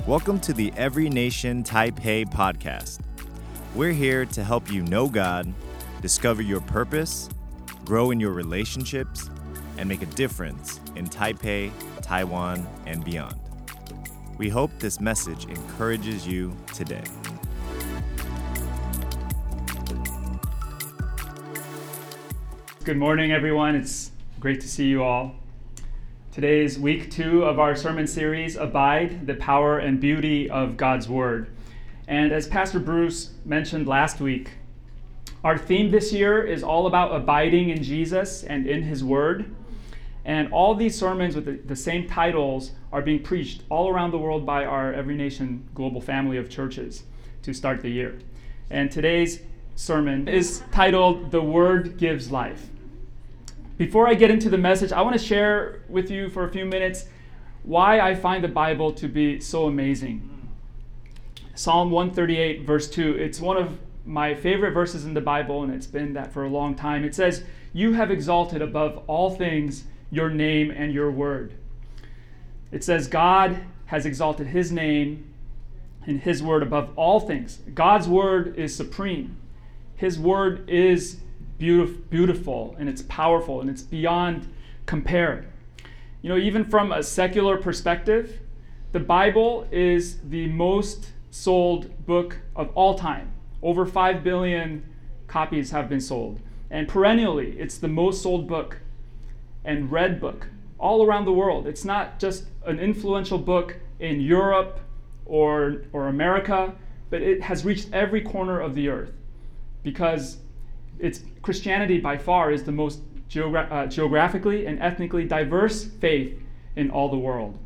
Welcome to the Every Nation Taipei podcast. We're here to help you know God, discover your purpose, grow in your relationships, and make a difference in Taipei, Taiwan, and beyond. We hope this message encourages you today. Good morning, everyone. It's great to see you all. Today is week 2 of our sermon series, Abide, the Power and Beauty of God's Word. And as Pastor Bruce mentioned last week, our theme this year is all about abiding in Jesus and in His Word. And all these sermons with the same titles are being preached all around the world by our Every Nation global family of churches to start the year. And today's sermon is titled, The Word Gives Life. Before I get into the message, I want to share with you for a few minutes why I find the Bible to be so amazing. Psalm 138, verse 2, it's one of my favorite verses in the Bible, and it's been that for a long time. It says, "You have exalted above all things your name and your word." It says God has exalted His name and His word above all things. God's word is supreme. His word is beautiful, and it's powerful, and it's beyond compare. You know, even from a secular perspective, the Bible is the most sold book of all time. Over 5 billion copies have been sold. And perennially, it's the most sold book and read book all around the world. It's not just an influential book in Europe or America, but it has reached every corner of the earth because Christianity by far is the most geographically and ethnically diverse faith in all the world.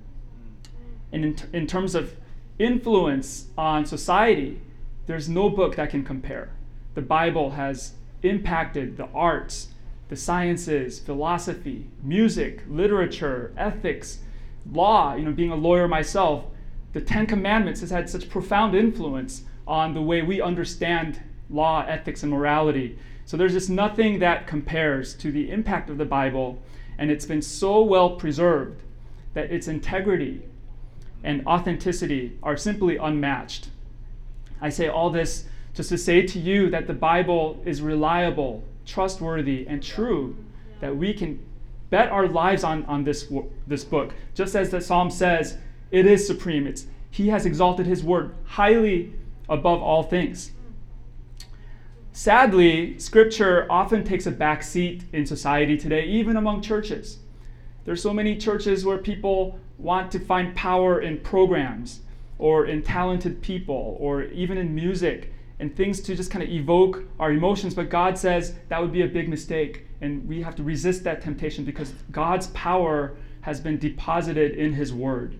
And in terms of influence on society, there's no book that can compare. The Bible has impacted the arts, the sciences, philosophy, music, literature, ethics, law. You know, being a lawyer myself, the 10 Commandments has had such profound influence on the way we understand law, ethics, and morality. So there's just nothing that compares to the impact of the Bible, and it's been so well preserved that its integrity and authenticity are simply unmatched. I say all this just to say to you that the Bible is reliable, trustworthy, and true, that we can bet our lives on this book. Just as the Psalm says, it is supreme. He has exalted His word highly above all things. Sadly, Scripture often takes a back seat in society today, even among churches. There's so many churches where people want to find power in programs or in talented people or even in music and things to just kind of evoke our emotions. But God says that would be a big mistake, and we have to resist that temptation because God's power has been deposited in His Word.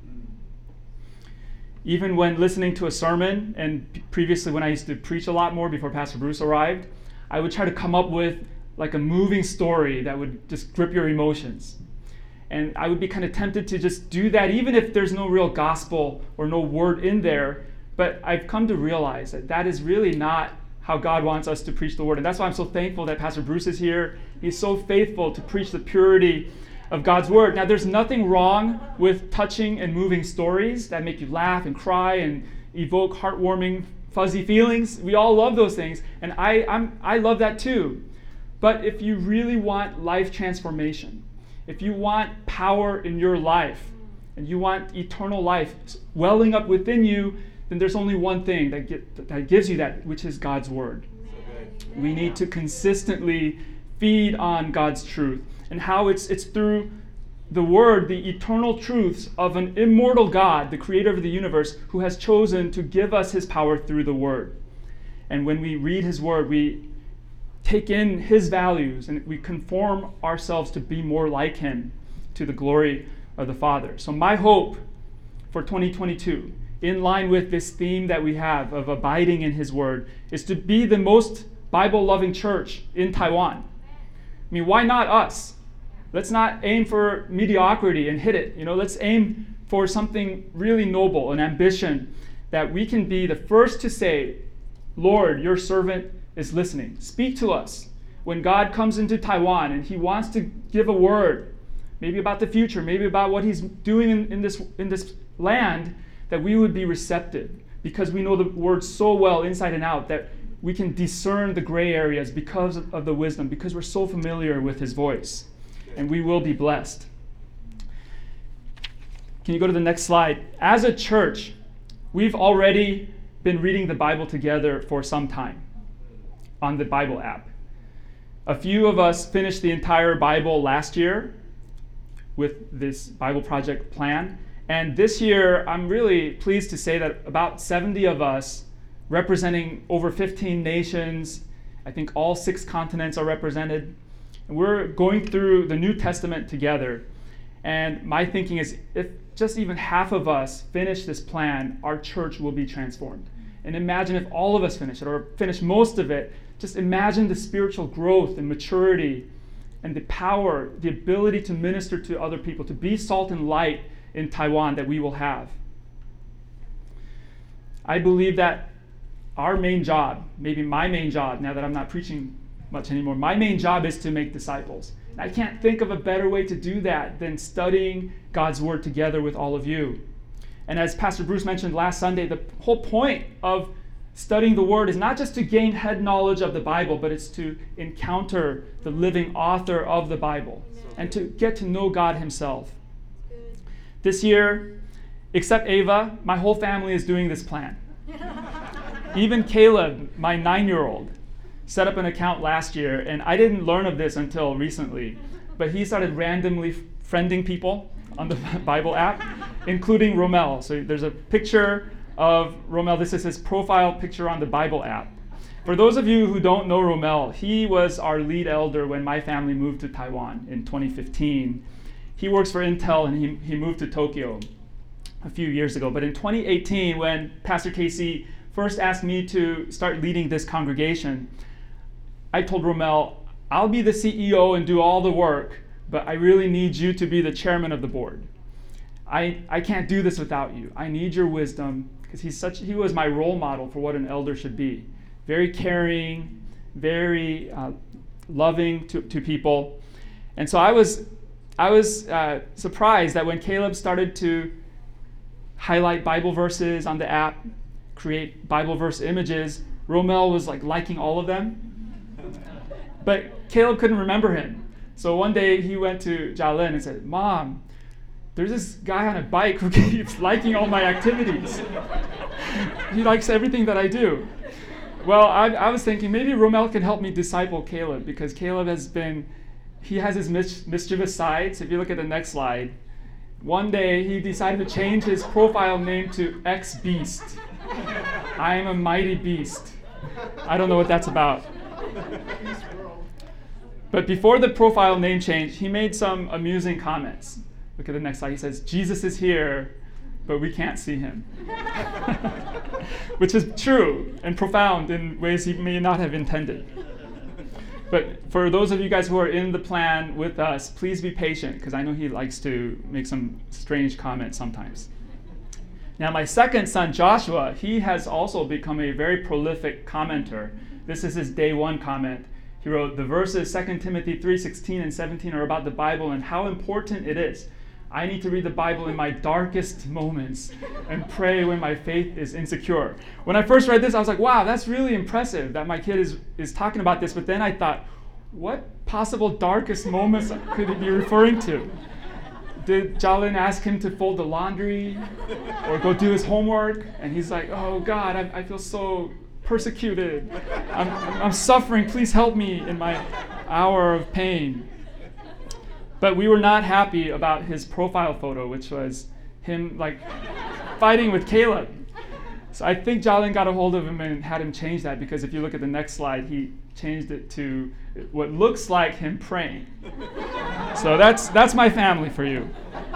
Even when listening to a sermon, and previously when I used to preach a lot more before Pastor Bruce arrived, I would try to come up with like a moving story that would just grip your emotions. And I would be kind of tempted to just do that, even if there's no real gospel or no word in there. But I've come to realize that that is really not how God wants us to preach the word. And that's why I'm so thankful that Pastor Bruce is here. He's so faithful to preach the purity of God's word. Now, there's nothing wrong with touching and moving stories that make you laugh and cry and evoke heartwarming, fuzzy feelings. We all love those things, and I love that too. But if you really want life transformation, if you want power in your life, and you want eternal life welling up within you, then there's only one thing that gives you that, which is God's word. We need to consistently feed on God's truth. And how it's through the Word, the eternal truths of an immortal God, the creator of the universe, who has chosen to give us His power through the Word. And when we read His Word, we take in His values and we conform ourselves to be more like Him, to the glory of the Father. So my hope for 2022, in line with this theme that we have of abiding in His Word, is to be the most Bible-loving church in Taiwan. I mean, why not us? Let's not aim for mediocrity and hit it. You know, let's aim for something really noble, an ambition that we can be the first to say, Lord, your servant is listening. Speak to us. When God comes into Taiwan and He wants to give a word, maybe about the future, maybe about what He's doing in this land, that we would be receptive because we know the word so well inside and out that we can discern the gray areas because of the wisdom, because we're so familiar with his voice. And we will be blessed. Can you go to the next slide? As a church, we've already been reading the Bible together for some time on the Bible app. A few of us finished the entire Bible last year with this Bible project plan. And this year, I'm really pleased to say that about 70 of us, representing over 15 nations, I think all 6 continents are represented. And we're going through the New Testament together. And my thinking is, if just even half of us finish this plan, our church will be transformed. And imagine if all of us finish it, or finish most of it. Just imagine the spiritual growth and maturity and the power, the ability to minister to other people, to be salt and light in Taiwan that we will have. I believe that our main job, maybe my main job, now that I'm not preaching much anymore, my main job is to make disciples. And I can't think of a better way to do that than studying God's word together with all of you. And as Pastor Bruce mentioned last Sunday, the whole point of studying the word is not just to gain head knowledge of the Bible, but it's to encounter the living author of the Bible and to get to know God himself. This year, except Ava, my whole family is doing this plan. Even Caleb, my 9-year-old, set up an account last year, and I didn't learn of this until recently, but he started randomly friending people on the Bible app, including Romel. So there's a picture of Romel. This is his profile picture on the Bible app. For those of you who don't know Romel, he was our lead elder when my family moved to Taiwan in 2015. He works for Intel, and he moved to Tokyo a few years ago. But in 2018, when Pastor Casey first asked me to start leading this congregation, I told Romel, I'll be the CEO and do all the work, but I really need you to be the chairman of the board. I can't do this without you. I need your wisdom, because he was my role model for what an elder should be. Very caring, very loving to people. And so I was surprised that when Caleb started to highlight Bible verses on the app, create Bible verse images, Romel was liking all of them. But Caleb couldn't remember him. So one day he went to Jialin and said, Mom, there's this guy on a bike who keeps liking all my activities. He likes everything that I do. Well, I was thinking maybe Romel can help me disciple Caleb, because Caleb has his mischievous sides. If you look at the next slide, one day he decided to change his profile name to X-Beast. I am a mighty beast. I don't know what that's about. But before the profile name change, he made some amusing comments. Look at the next slide. He says, Jesus is here, but we can't see him. Which is true and profound in ways he may not have intended. But for those of you guys who are in the plan with us, please be patient, because I know he likes to make some strange comments sometimes. Now, my second son, Joshua, he has also become a very prolific commenter. This is his day 1 comment. He wrote, the verses 2 Timothy 3:16 and 17 are about the Bible and how important it is. I need to read the Bible in my darkest moments and pray when my faith is insecure. When I first read this, I was like, wow, that's really impressive that my kid is talking about this. But then I thought, what possible darkest moments could he be referring to? Did Jialin ask him to fold the laundry or go do his homework? And he's like, oh God, I feel so persecuted. I'm suffering. Please help me in my hour of pain. But we were not happy about his profile photo, which was him fighting with Caleb. So I think Jialin got a hold of him and had him change that, because if you look at the next slide, he changed it to what looks like him praying. So that's my family for you.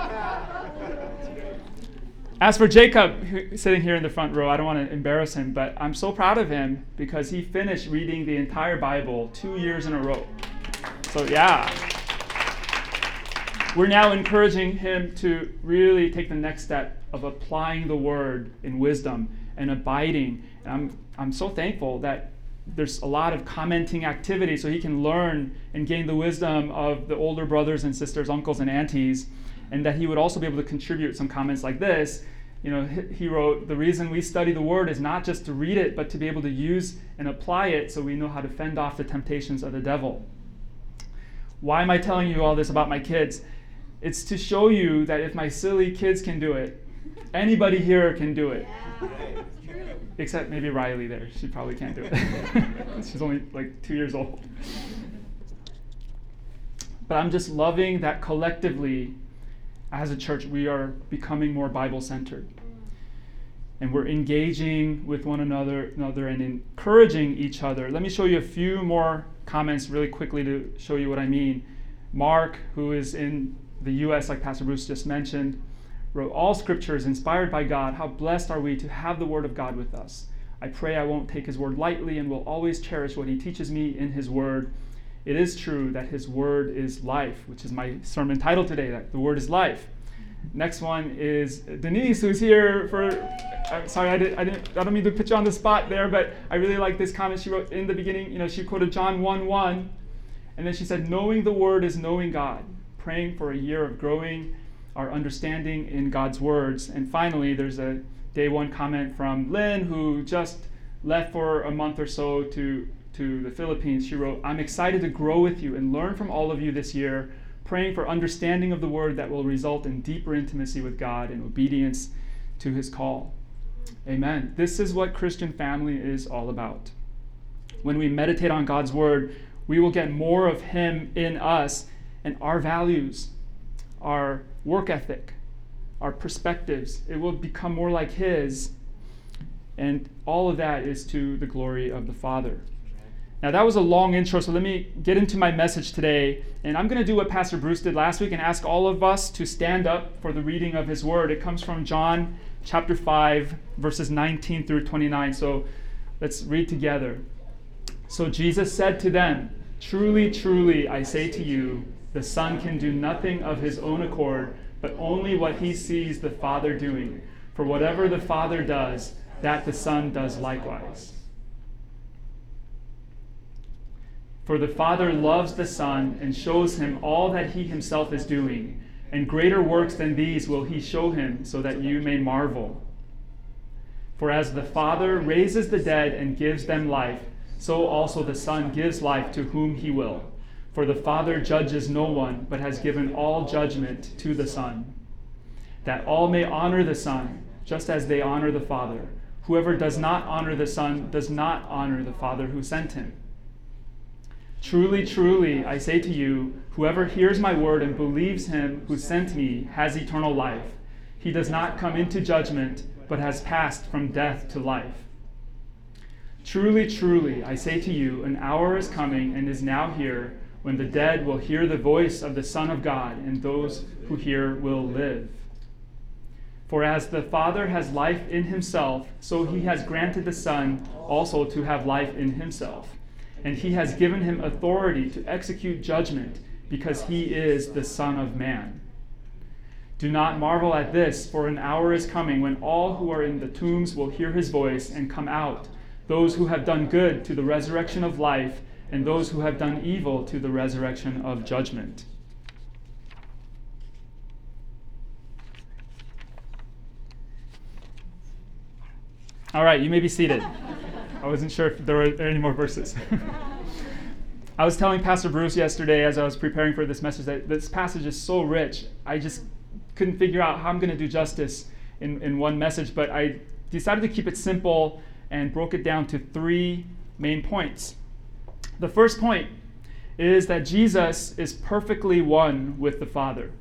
As for Jacob, who's sitting here in the front row, I don't want to embarrass him, but I'm so proud of him because he finished reading the entire Bible 2 years in a row. So yeah. We're now encouraging him to really take the next step of applying the word in wisdom and abiding. And I'm so thankful that there's a lot of commenting activity so he can learn and gain the wisdom of the older brothers and sisters, uncles and aunties, and that he would also be able to contribute some comments like this He wrote, the reason we study the Word is not just to read it, but to be able to use and apply it so we know how to fend off the temptations of the devil. Why am I telling you all this about my kids? It's to show you that if my silly kids can do it, anybody here can do it. Yeah. Except maybe Riley there. She probably can't do it. She's only like 2 years old. But I'm just loving that collectively, as a church, we are becoming more Bible-centered. And we're engaging with one another and encouraging each other. Let me show you a few more comments really quickly to show you what I mean. Mark, who is in the U.S., like Pastor Bruce just mentioned, wrote, all scripture is inspired by God. How blessed are we to have the word of God with us. I pray I won't take his word lightly and will always cherish what he teaches me in his word. It is true that his word is life, which is my sermon title today, that the word is life. Next one is Denise, who's here for, sorry, I don't mean to put you on the spot there, but I really like this comment she wrote in the beginning. She quoted John 1:1, and then she said, knowing the word is knowing God, praying for a year of growing our understanding in God's words. And finally, there's a day one comment from Lynn, who just left for a month or so to the Philippines. She wrote, I'm excited to grow with you and learn from all of you this year, praying for understanding of the word that will result in deeper intimacy with God and obedience to his call. Amen. This is what Christian family is all about. When we meditate on God's word, we will get more of him in us, and our values, our work ethic, our perspectives, it will become more like his, and all of that is to the glory of the Father. Now that was a long intro, so let me get into my message today, and I'm going to do what Pastor Bruce did last week and ask all of us to stand up for the reading of his word. It comes from John chapter 5, verses 19 through 29, so let's read together. So Jesus said to them, truly, truly, I say to you, the Son can do nothing of his own accord, but only what he sees the Father doing. For whatever the Father does, that the Son does likewise. For the Father loves the Son and shows him all that he himself is doing, and greater works than these will he show him, so that you may marvel. For as the Father raises the dead and gives them life, so also the Son gives life to whom he will. For the Father judges no one, but has given all judgment to the Son, that all may honor the Son, just as they honor the Father. Whoever does not honor the Son does not honor the Father who sent him. Truly, truly, I say to you, whoever hears my word and believes him who sent me has eternal life. He does not come into judgment, but has passed from death to life. Truly, truly, I say to you, an hour is coming and is now here, when the dead will hear the voice of the Son of God, and those who hear will live. For as the Father has life in himself, so he has granted the Son also to have life in himself. And he has given him authority to execute judgment, because he is the Son of Man. Do not marvel at this, for an hour is coming when all who are in the tombs will hear his voice and come out, those who have done good to the resurrection of life, and those who have done evil to the resurrection of judgment. All right, you may be seated. I wasn't sure if there were any more verses. I was telling Pastor Bruce yesterday as I was preparing for this message that this passage is so rich. I just couldn't figure out how I'm going to do justice in one message, but I decided to keep it simple and broke it down to 3 main points. The first point is that Jesus is perfectly one with the Father.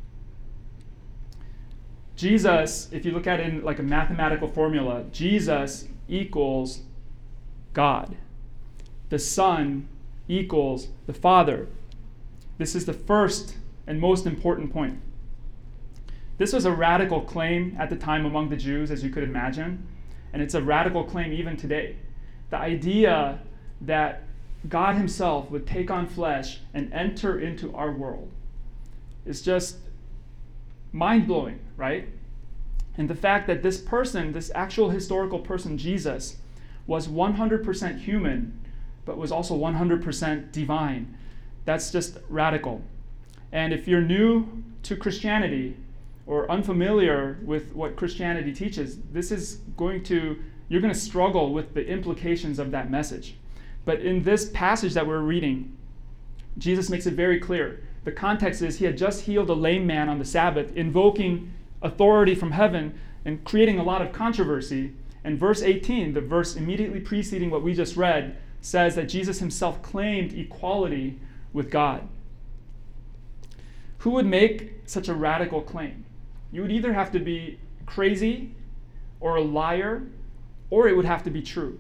Jesus, if you look at it in like a mathematical formula, Jesus equals God. The Son equals the Father. This is the first and most important point. This was a radical claim at the time among the Jews, as you could imagine, and it's a radical claim even today. The idea that God himself would take on flesh and enter into our world is just mind-blowing, right? And the fact that this person, this actual historical person, Jesus, was 100% human, but was also 100% divine. That's just radical. And if you're new to Christianity, or unfamiliar with what Christianity teaches, you're going to struggle with the implications of that message. But in this passage that we're reading, Jesus makes it very clear. The context is he had just healed a lame man on the Sabbath, invoking authority from heaven and creating a lot of controversy. And verse 18, the verse immediately preceding what we just read, says that Jesus himself claimed equality with God. Who would make such a radical claim? You would either have to be crazy or a liar, or it would have to be true.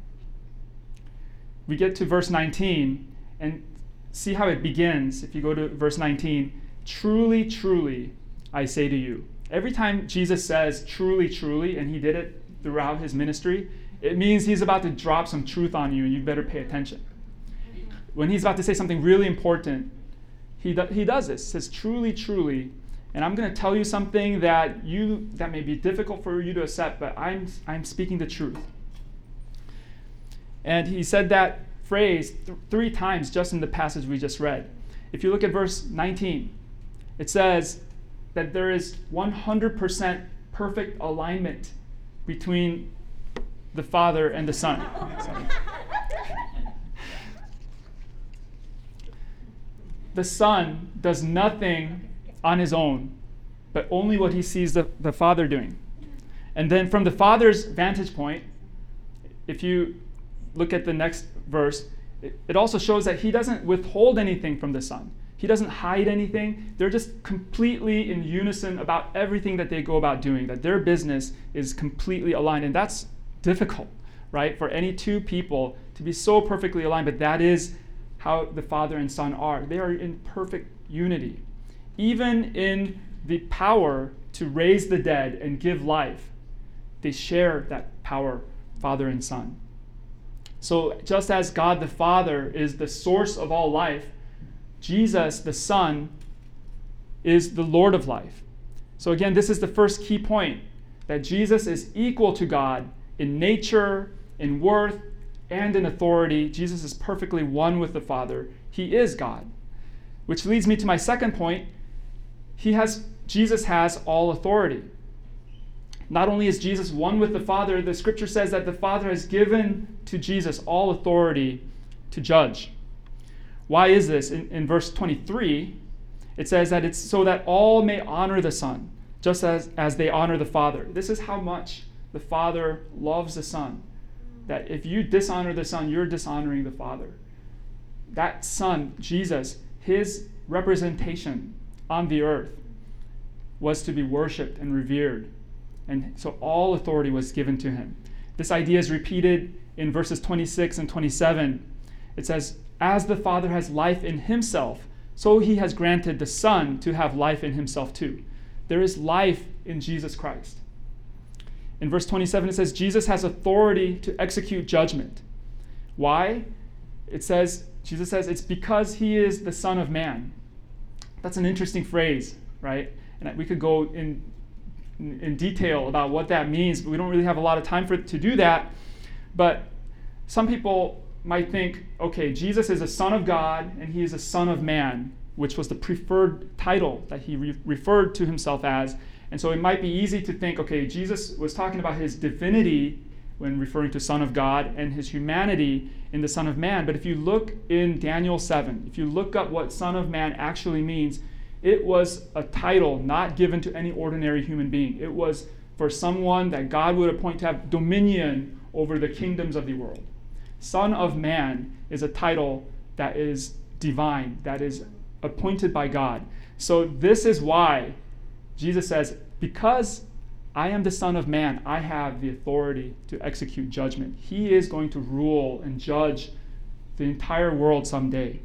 We get to verse 19 and see how it begins. If you go to verse 19, truly, truly, I say to you. Every time Jesus says truly, truly, and he did it throughout his ministry, it means he's about to drop some truth on you and you better pay attention. When he's about to say something really important, he does this. He says, truly, truly, and I'm going to tell you something that may be difficult for you to accept, but I'm speaking the truth. And he said that phrase 3 times just in the passage we just read. If you look at verse 19, it says that there is 100% perfect alignment between the Father and the Son. The Son does nothing on his own, but only what he sees the Father doing. And then from the Father's vantage point, if you look at the next verse, it also shows that he doesn't withhold anything from the Son. He doesn't hide anything. They're just completely in unison about everything that they go about doing, that their business is completely aligned. And that's difficult, right? For any two people to be so perfectly aligned, but that is how the Father and Son are. They are in perfect unity. Even in the power to raise the dead and give life, they share that power, Father and Son. So just as God the Father is the source of all life, Jesus the Son is the Lord of life. So again, this is the first key point, that Jesus is equal to God in nature, in worth, and in authority. Jesus is perfectly one with the Father. He is God. Which leads me to my second point. Jesus has all authority. Not only is Jesus one with the Father, the scripture says that the Father has given to Jesus all authority to judge. Why is this? In verse 23, it says that it's so that all may honor the Son, just as they honor the Father. This is how much the Father loves the Son, that if you dishonor the Son, you're dishonoring the Father. That Son, Jesus, his representation on the earth was to be worshipped and revered. And so all authority was given to him. This idea is repeated in verses 26 and 27. It says, as the Father has life in himself, so he has granted the Son to have life in himself too. There is life in Jesus Christ. In verse 27, it says, Jesus has authority to execute judgment. Why? Jesus says, it's because he is the Son of Man. That's an interesting phrase, right? And we could go in detail about what that means, but we don't really have a lot of time to do that. But some people might think, okay, Jesus is a Son of God and he is a Son of Man, which was the preferred title that he referred to himself as. And so it might be easy to think, okay, Jesus was talking about his divinity when referring to Son of God and his humanity in the Son of Man. But if you look in Daniel 7, if you look up what Son of Man actually means, it was a title not given to any ordinary human being. It was for someone that God would appoint to have dominion over the kingdoms of the world. Son of Man is a title that is divine, that is appointed by God. So this is why Jesus says, because I am the Son of Man, I have the authority to execute judgment. He is going to rule and judge the entire world someday.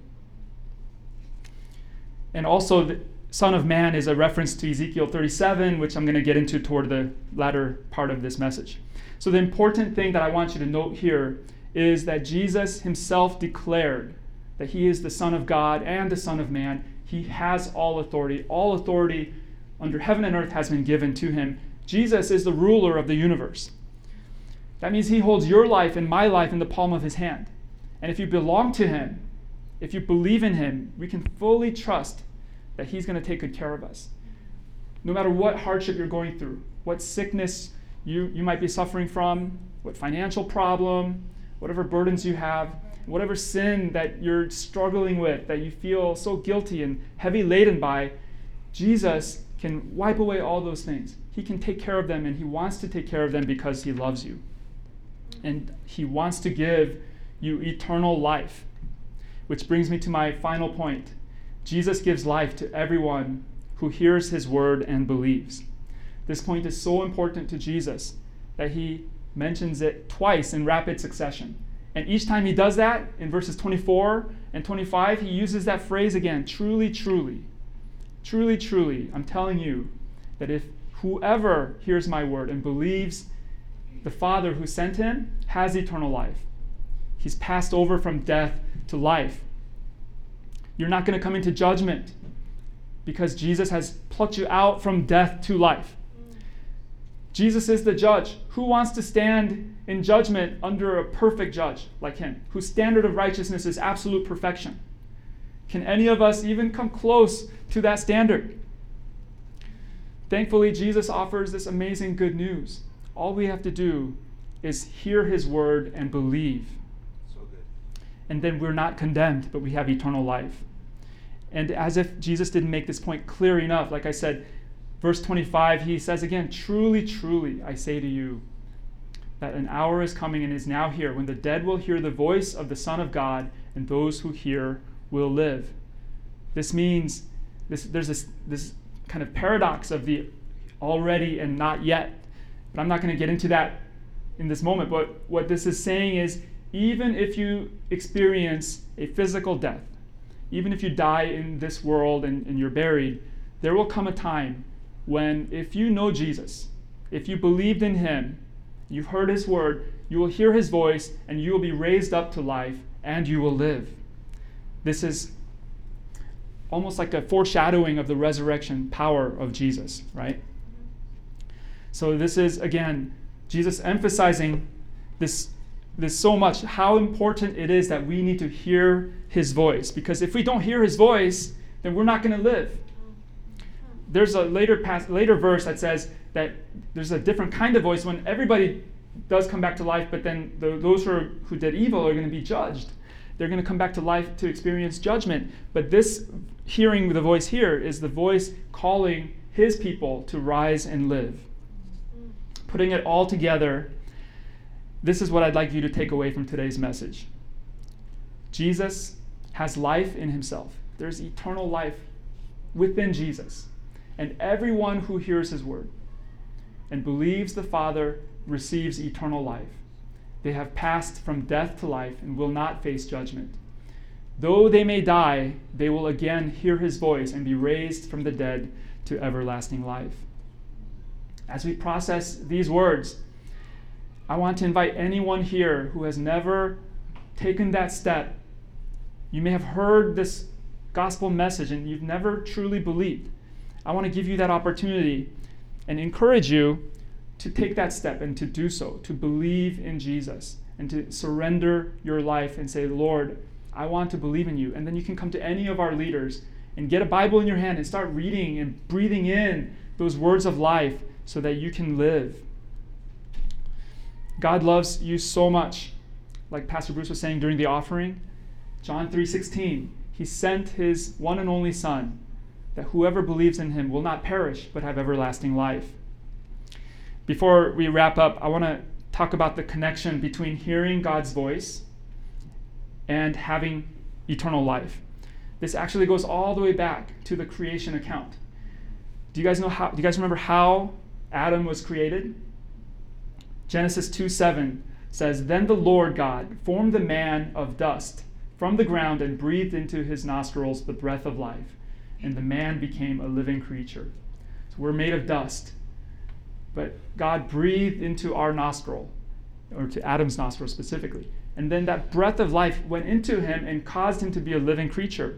And also, the Son of Man is a reference to Ezekiel 37, which I'm going to get into toward the latter part of this message. So the important thing that I want you to note here is that Jesus himself declared that he is the Son of God and the Son of Man. He has all authority. All authority under heaven and earth has been given to him. Jesus is the ruler of the universe. That means he holds your life and my life in the palm of his hand. And if you belong to him, if you believe in him, we can fully trust that he's going to take good care of us. No matter what hardship you're going through, what sickness you might be suffering from, what financial problem, whatever burdens you have, whatever sin that you're struggling with, that you feel so guilty and heavy laden by, Jesus can wipe away all those things. He can take care of them, and he wants to take care of them because he loves you. And he wants to give you eternal life. Which brings me to my final point. Jesus gives life to everyone who hears his word and believes. This point is so important to Jesus that he mentions it twice in rapid succession. And each time he does that, in verses 24 and 25, he uses that phrase again, truly, truly. Truly, truly, I'm telling you that if whoever hears my word and believes the Father who sent him has eternal life. He's passed over from death to life. You're not going to come into judgment because Jesus has plucked you out from death to life. Jesus is the judge. Who wants to stand in judgment under a perfect judge like him, whose standard of righteousness is absolute perfection? Can any of us even come close to that standard? Thankfully, Jesus offers this amazing good news. All we have to do is hear his word and believe. So good. And then we're not condemned, but we have eternal life. And as if Jesus didn't make this point clear enough, like I said, verse 25, he says again, truly, truly, I say to you, that an hour is coming and is now here when the dead will hear the voice of the Son of God, and those who hear will live. This means there's this kind of paradox of the already and not yet. But I'm not going to get into that in this moment. But what this is saying is, even if you experience a physical death, even if you die in this world and you're buried, there will come a time when, if you know Jesus, if you believed in him, you've heard his word, you will hear his voice, and you will be raised up to life, and you will live. This is almost like a foreshadowing of the resurrection power of Jesus, right? So this is, again, Jesus emphasizing this so much, how important it is that we need to hear his voice. Because if we don't hear his voice, then we're not going to live. There's a later verse that says that there's a different kind of voice when everybody does come back to life, but then those who did evil are going to be judged. They're going to come back to life to experience judgment. But this hearing the voice here is the voice calling his people to rise and live. Putting it all together, this is what I'd like you to take away from today's message. Jesus has life in himself. There's eternal life within Jesus. And everyone who hears his word and believes the Father receives eternal life. They have passed from death to life and will not face judgment. Though they may die, they will again hear his voice and be raised from the dead to everlasting life. As we process these words, I want to invite anyone here who has never taken that step. You may have heard this gospel message and you've never truly believed. I want to give you that opportunity and encourage you to take that step and to do so, to believe in Jesus and to surrender your life and say, Lord, I want to believe in you. And then you can come to any of our leaders and get a Bible in your hand and start reading and breathing in those words of life so that you can live. God loves you so much. Like Pastor Bruce was saying during the offering, John 3:16, he sent his one and only Son, that whoever believes in him will not perish but have everlasting life. Before we wrap up, I want to talk about the connection between hearing God's voice and having eternal life. This actually goes all the way back to the creation account. Do you guys remember how Adam was created? Genesis 2:7 says, Then the Lord God formed the man of dust from the ground and breathed into his nostrils the breath of life, and the man became a living creature. So we're made of dust, but God breathed into our nostril, or to Adam's nostril specifically, and then that breath of life went into him and caused him to be a living creature.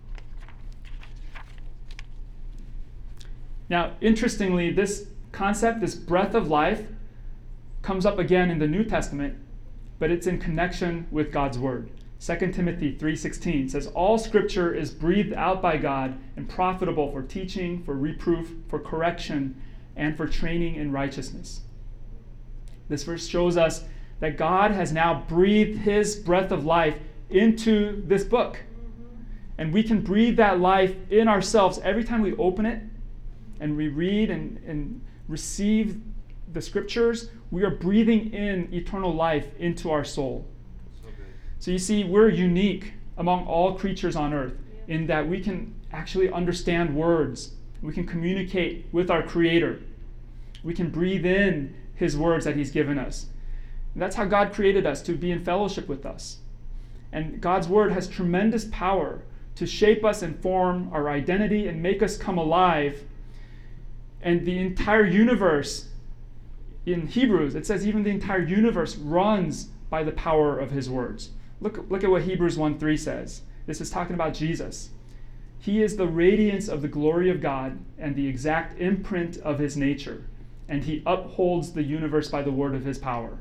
Now, interestingly, this concept, this breath of life, comes up again in the New Testament, but it's in connection with God's word. 2 Timothy 3:16 says, all scripture is breathed out by God and profitable for teaching, for reproof, for correction, and for training in righteousness. This verse shows us that God has now breathed his breath of life into this book. And we can breathe that life in ourselves every time we open it and we read and receive the scriptures. We are breathing in eternal life into our soul. So you see, we're unique among all creatures on earth in that we can actually understand words. We can communicate with our Creator. We can breathe in his words that he's given us. And that's how God created us, to be in fellowship with us. And God's word has tremendous power to shape us and form our identity and make us come alive. And the entire universe, in Hebrews, it says even the entire universe runs by the power of his words. Look at what Hebrews 1:3 says. This is talking about Jesus. He is the radiance of the glory of God and the exact imprint of his nature, and he upholds the universe by the word of his power.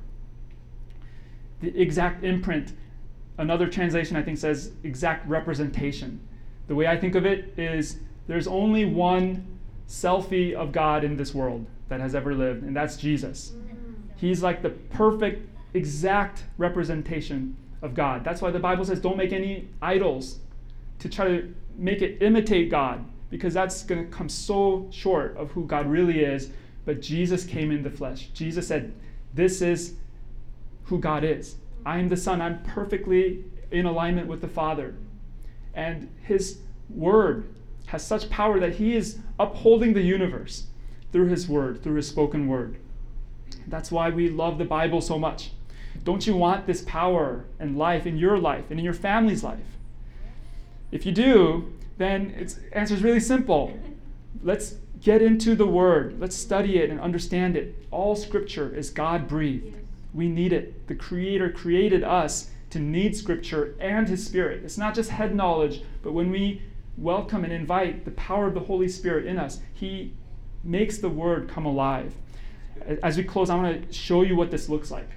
The exact imprint, another translation I think says exact representation. The way I think of it is there's only one selfie of God in this world that has ever lived, and that's Jesus. He's like the perfect, exact representation of God. That's why the Bible says don't make any idols to try to make it imitate God, because that's going to come so short of who God really is. But Jesus came in the flesh. Jesus said, this is who God is. I am the Son. I'm perfectly in alignment with the Father. And his word has such power that he is upholding the universe through his word, through his spoken word. That's why we love the Bible so much. Don't you want this power and life in your life and in your family's life? If you do, then its answer is really simple. Let's get into the word. Let's study it and understand it. All scripture is God-breathed. We need it. The Creator created us to need scripture and his Spirit. It's not just head knowledge, but when we welcome and invite the power of the Holy Spirit in us, he makes the word come alive. As we close, I want to show you what this looks like.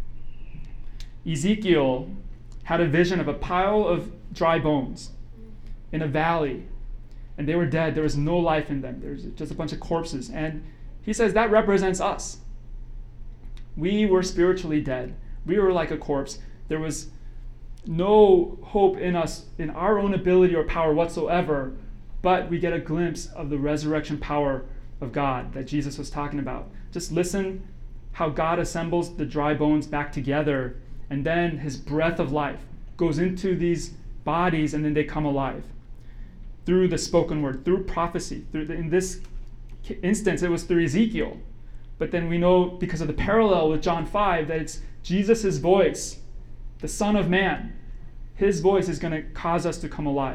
Ezekiel had a vision of a pile of dry bones in a valley, and they were dead. There was no life in them. There's just a bunch of corpses. And he says that represents us. We were spiritually dead. We were like a corpse. There was no hope in us, in our own ability or power whatsoever, but we get a glimpse of the resurrection power of God that Jesus was talking about. Just listen how God assembles the dry bones back together, and then his breath of life goes into these bodies, and then they come alive through the spoken word, through prophecy. In this instance, it was through Ezekiel. But then we know, because of the parallel with John 5, that it's Jesus' voice, the Son of Man. His voice is going to cause us to come alive.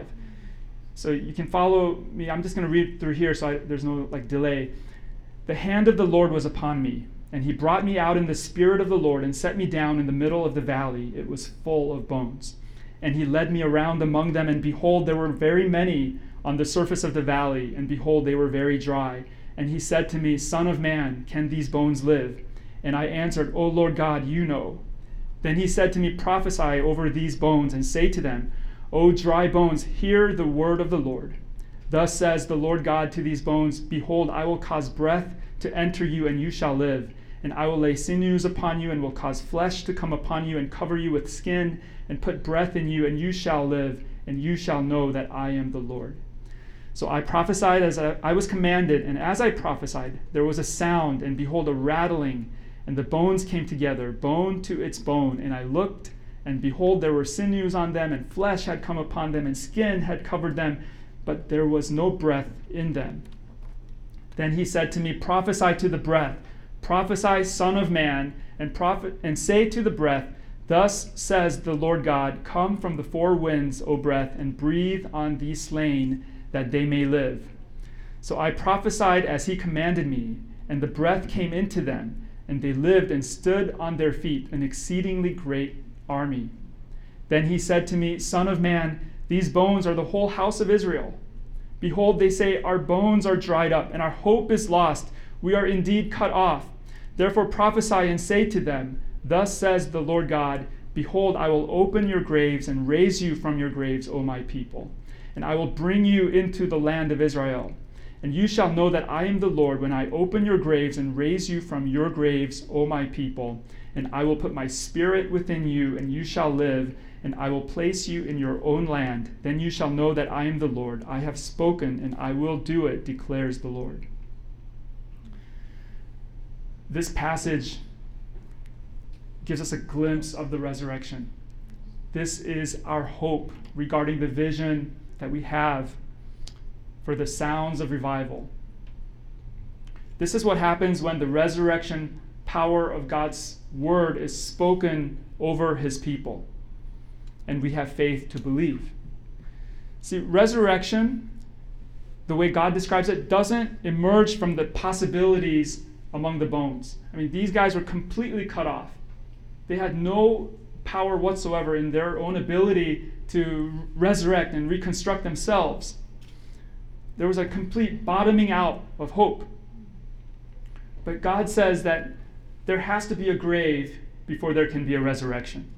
So you can follow me. I'm just going to read through here so there's no delay. The hand of the Lord was upon me, and he brought me out in the spirit of the Lord and set me down in the middle of the valley. It was full of bones. And he led me around among them, and behold, there were very many on the surface of the valley, and behold, they were very dry. And he said to me, Son of man, can these bones live? And I answered, O Lord God, you know. Then he said to me, prophesy over these bones, and say to them, O dry bones, hear the word of the Lord. Thus says the Lord God to these bones, behold, I will cause breath to enter you, and you shall live. And I will lay sinews upon you, and will cause flesh to come upon you, and cover you with skin, and put breath in you, and you shall live, and you shall know that I am the Lord. So I prophesied as I was commanded, and as I prophesied, there was a sound, and behold, a rattling, and the bones came together, bone to its bone. And I looked, and behold, there were sinews on them, and flesh had come upon them, and skin had covered them, but there was no breath in them. Then he said to me, prophesy to the breath, prophesy, Son of man, and say to the breath, thus says the Lord God, come from the four winds, O breath, and breathe on these slain, that they may live. So I prophesied as he commanded me, and the breath came into them, and they lived and stood on their feet, an exceedingly great army. Then he said to me, Son of man, these bones are the whole house of Israel. Behold, they say, our bones are dried up, and our hope is lost. We are indeed cut off. Therefore prophesy and say to them, thus says the Lord God, Behold, I will open your graves and raise you from your graves, O my people, and I will bring you into the land of Israel. And you shall know that I am the Lord when I open your graves and raise you from your graves, O my people. And I will put my spirit within you, and you shall live, and I will place you in your own land. Then you shall know that I am the Lord. I have spoken, and I will do it, declares the Lord. This passage gives us a glimpse of the resurrection. This is our hope regarding the vision that we have for the sounds of revival. This is what happens when the resurrection power of God's word is spoken over his people, and we have faith to believe. See, resurrection, the way God describes it, doesn't emerge from the possibilities among the bones. I mean, these guys were completely cut off. They had no power whatsoever in their own ability to resurrect and reconstruct themselves. There was a complete bottoming out of hope. But God says that there has to be a grave before there can be a resurrection.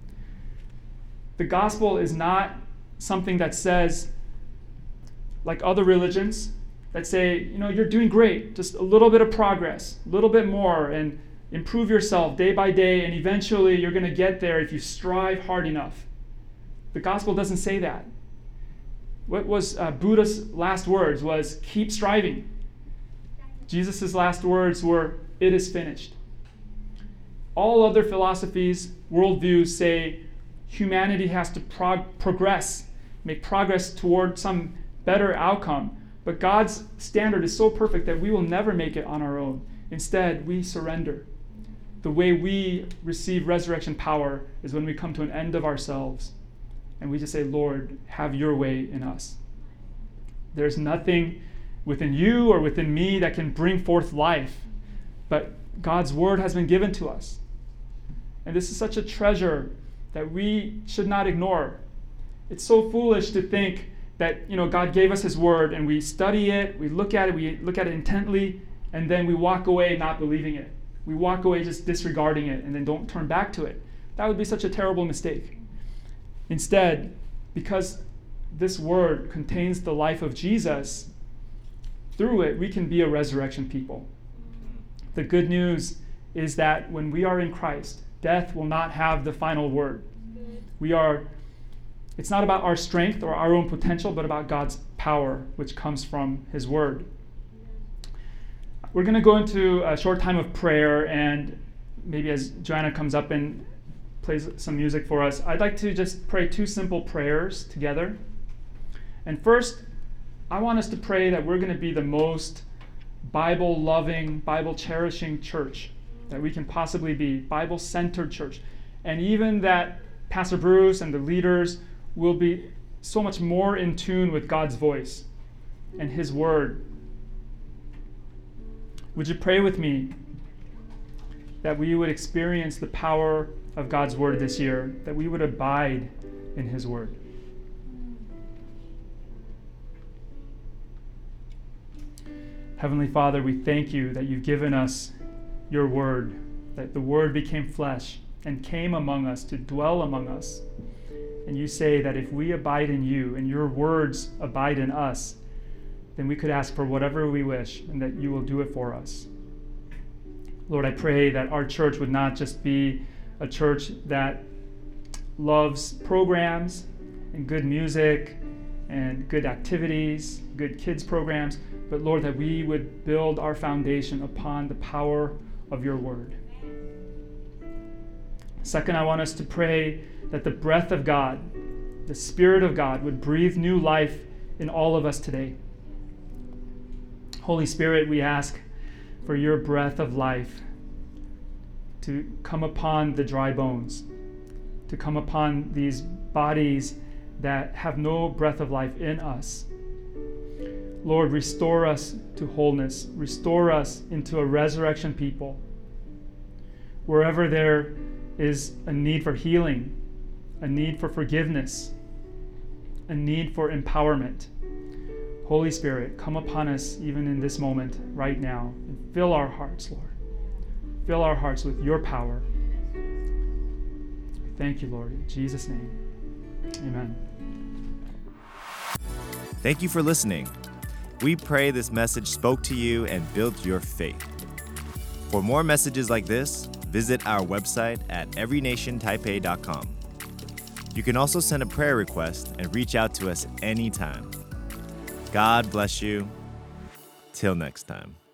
The gospel is not something that says, like other religions, that say, you're doing great, just a little bit of progress, a little bit more, and improve yourself day by day, and eventually you're going to get there if you strive hard enough. The gospel doesn't say that. What was Buddha's last words was, keep striving. Jesus' last words were, it is finished. All other philosophies, worldviews say humanity has to progress, make progress toward some better outcome. But God's standard is so perfect that we will never make it on our own. Instead, we surrender. The way we receive resurrection power is when we come to an end of ourselves and we just say, Lord, have your way in us. There's nothing within you or within me that can bring forth life, but God's word has been given to us. And this is such a treasure that we should not ignore. It's so foolish to think that God gave us his word and we study it, we look at it intently, and then we walk away not believing it. We walk away just disregarding it and then don't turn back to it. That would be such a terrible mistake. Instead, because this word contains the life of Jesus, through it we can be a resurrection people. The good news is that when we are in Christ, death will not have the final word. It's not about our strength or our own potential, but about God's power, which comes from his word. We're going to go into a short time of prayer, and maybe as Joanna comes up and plays some music for us, I'd like to just pray two simple prayers together. And first, I want us to pray that we're going to be the most Bible-loving, Bible-cherishing church that we can possibly be, Bible-centered church. And even that Pastor Bruce and the leaders will be so much more in tune with God's voice and his word. Would you pray with me that we would experience the power of God's word this year, that we would abide in his word? Heavenly Father, we thank you that you've given us your word, that the word became flesh and came among us to dwell among us. And you say that if we abide in you and your words abide in us, then we could ask for whatever we wish and that you will do it for us. Lord, I pray that our church would not just be a church that loves programs and good music and good activities, good kids programs, but Lord, that we would build our foundation upon the power of your word. Second, I want us to pray that the breath of God, the Spirit of God, would breathe new life in all of us today. Holy Spirit, we ask for your breath of life to come upon the dry bones, to come upon these bodies that have no breath of life in us. Lord, restore us to wholeness. Restore us into a resurrection people. Wherever there is a need for healing, a need for forgiveness, a need for empowerment, Holy Spirit, come upon us even in this moment right now and fill our hearts, Lord. Fill our hearts with your power. Thank you, Lord. In Jesus' name, amen. Thank you for listening. We pray this message spoke to you and built your faith. For more messages like this, visit our website at everynationtaipei.com. You can also send a prayer request and reach out to us anytime. God bless you. Till next time.